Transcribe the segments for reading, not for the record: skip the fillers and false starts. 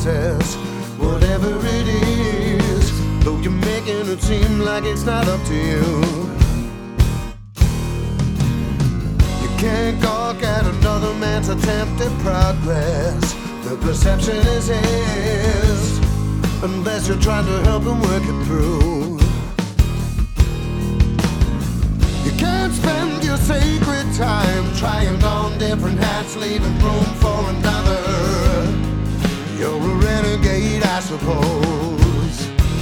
process, whatever it is, though you're making it seem like it's not up to you. You can't gawk at another man's attempt at progress. The perception is his, unless you're trying to help him work it through. You can't spend your sacred time trying on different hats, leaving room for another. You're a renegade, I suppose.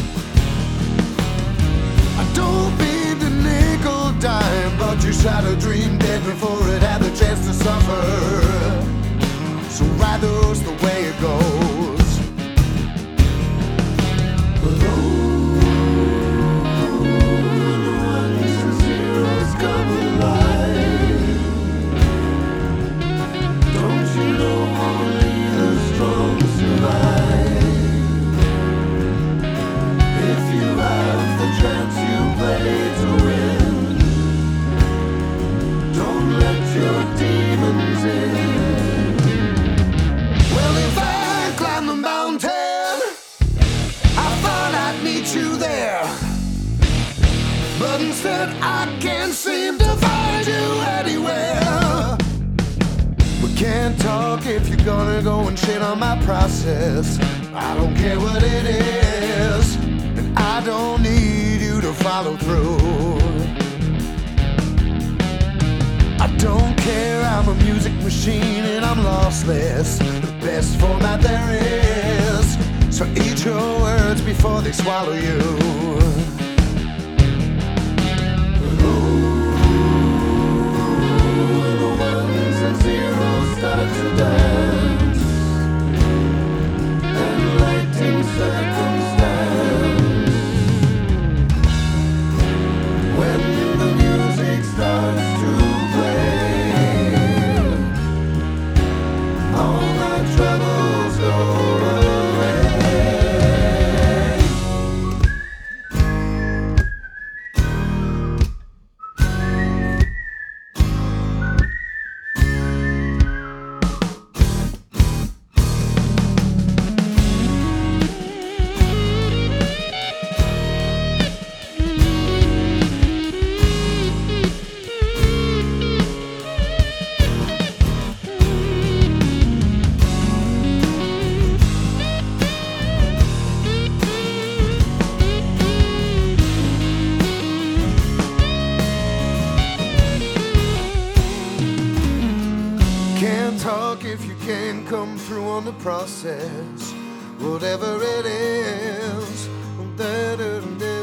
I don't mean to nickel dime, but you shot a dream dead before it had the chance to suffer. So ride those the way it goes. You there, but instead I can't seem to find you anywhere. We can't talk if you're gonna go and shit on my process. I don't care what it is, and I don't need you to follow through. I don't care, I'm a music machine and I'm lossless, the best format there is. So eat your words before they swallow you. When the ones and zeros start to dance, enlightening circumstance. When the music starts to play, all my troubles go away. Can't talk if you can't come through on the process, whatever it is.